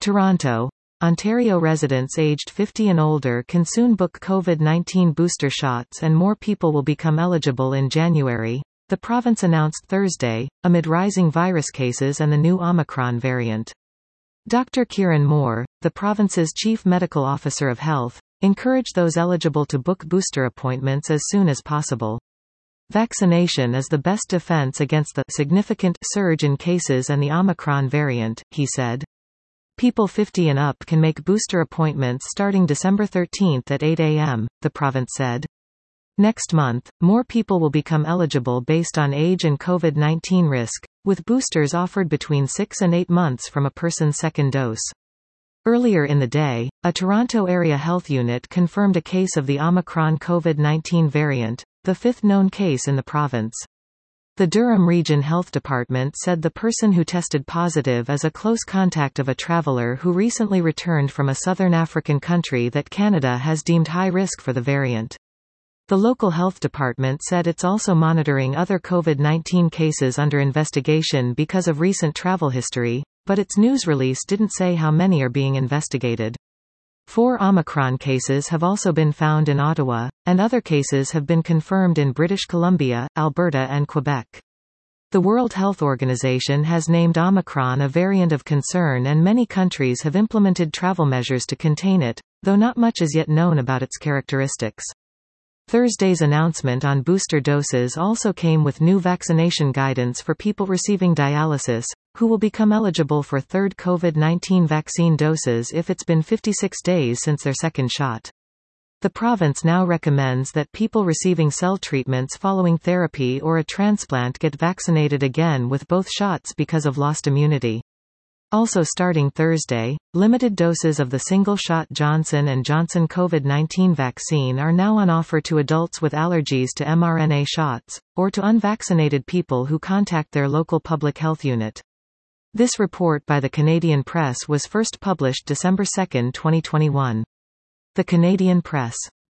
Toronto, Ontario residents aged 50 and older can soon book COVID-19 booster shots and more people will become eligible in January, the province announced Thursday, amid rising virus cases and the new Omicron variant. Dr. Kieran Moore, the province's Chief Medical Officer of Health, encouraged those eligible to book booster appointments as soon as possible. Vaccination is the best defense against the significant surge in cases and the Omicron variant, he said. People 50 and up can make booster appointments starting December 13 at 8 a.m., the province said. Next month, more people will become eligible based on age and COVID-19 risk, with boosters offered between 6 and 8 months from a person's second dose. Earlier in the day, a Toronto area health unit confirmed a case of the Omicron COVID-19 variant, the fifth known case in the province. The Durham Region Health Department said the person who tested positive is a close contact of a traveller who recently returned from a southern African country that Canada has deemed high risk for the variant. The local health department said it's also monitoring other COVID-19 cases under investigation because of recent travel history, but its news release didn't say how many are being investigated. 4 Omicron cases have also been found in Ottawa, and other cases have been confirmed in British Columbia, Alberta and Quebec. The World Health Organization has named Omicron a variant of concern and many countries have implemented travel measures to contain it, though not much is yet known about its characteristics. Thursday's announcement on booster doses also came with new vaccination guidance for people receiving dialysis, who will become eligible for third COVID-19 vaccine doses if it's been 56 days since their second shot. The province now recommends that people receiving cell treatments following therapy or a transplant get vaccinated again with both shots because of lost immunity. Also starting Thursday, limited doses of the single-shot Johnson & Johnson COVID-19 vaccine are now on offer to adults with allergies to mRNA shots, or to unvaccinated people who contact their local public health unit. This report by the Canadian Press was first published December 2, 2021. The Canadian Press.